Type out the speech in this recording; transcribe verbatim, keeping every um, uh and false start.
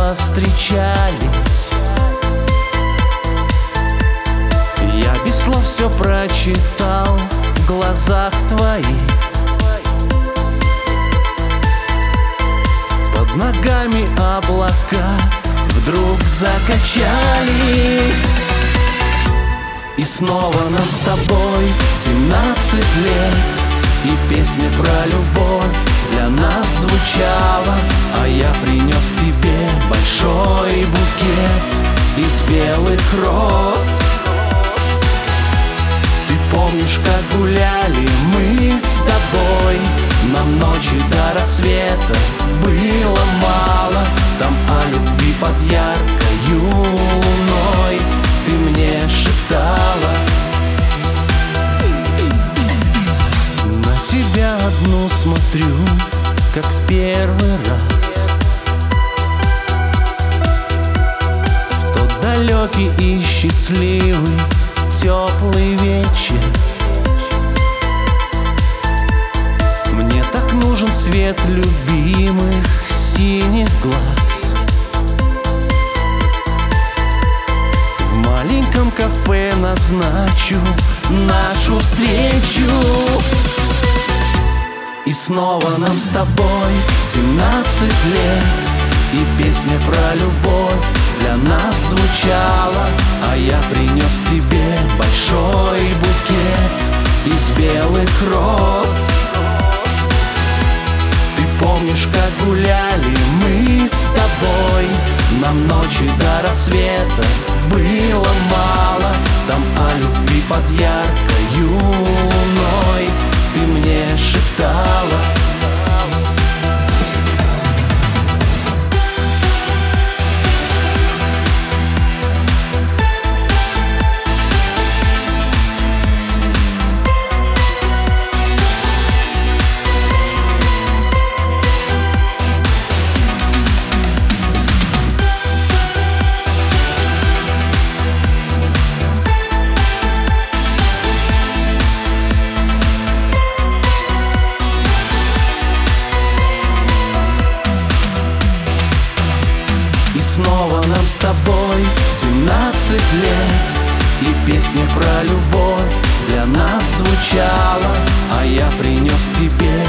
повстречались. Я без слов все прочитал в глазах твоих. Под ногами облака вдруг закачались. И снова нам с тобой семнадцать лет, и песня про любовь для нас звучала. А я принес тебе большой букет из белых роз. Ты помнишь, как гуляли мы с тобой? Нам ночи до рассвета было мало. Там о любви под яркой луной ты мне шептала. На тебя одну смотрю, как в первый раз. В тот далекий и счастливый теплый вечер. Мне так нужен свет любимых синих глаз. В маленьком кафе назначу нашу встречу. И снова нам с тобой семнадцать лет, и песня про любовь для нас звучала. А я принес тебе большой букет из белых роз. Ты помнишь, как гуляли мы с тобой? Нам ночи до рассвета было мало. Там о любви под яркой луной ты мне шептала. Снова нам с тобой семнадцать лет, и песня про любовь для нас звучала. А я принес тебе